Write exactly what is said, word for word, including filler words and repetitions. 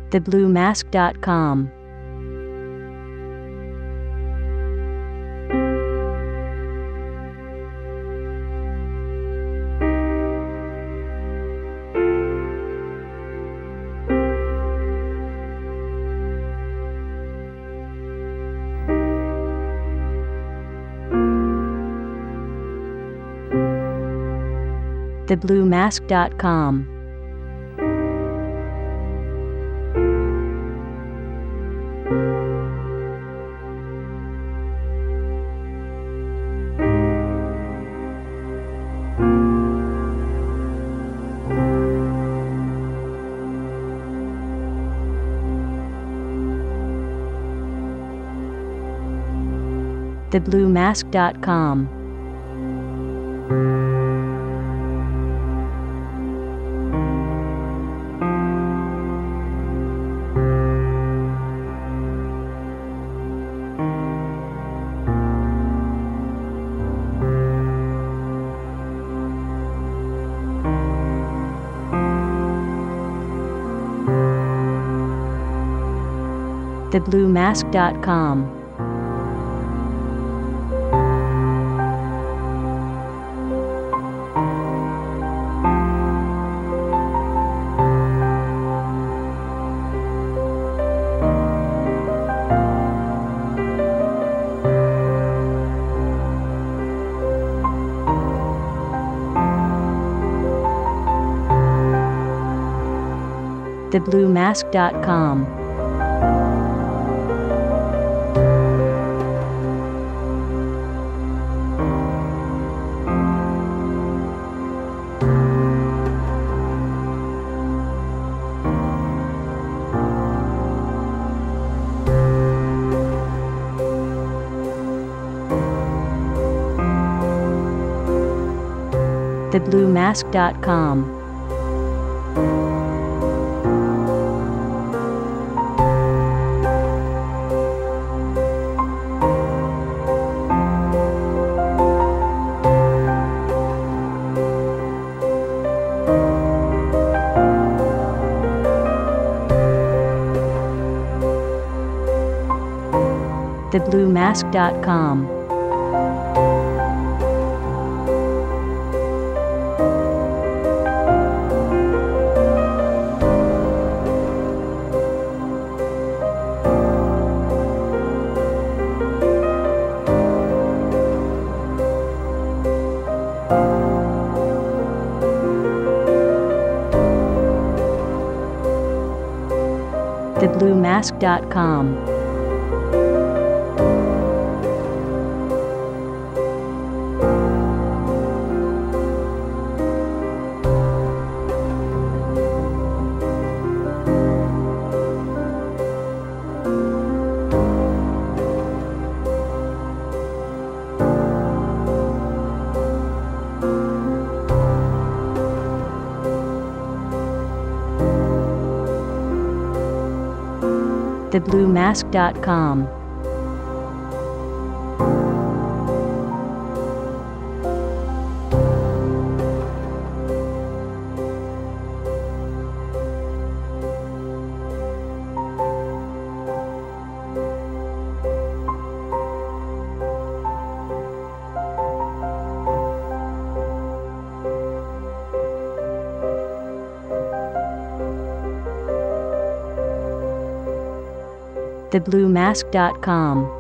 the blue mask dot com. the blue mask dot com. the blue mask dot com. the blue mask dot com. the blue mask dot com. the blue mask dot com. the blue mask dot com. the blue mask dot com. the blue mask dot com. the blue mask dot com.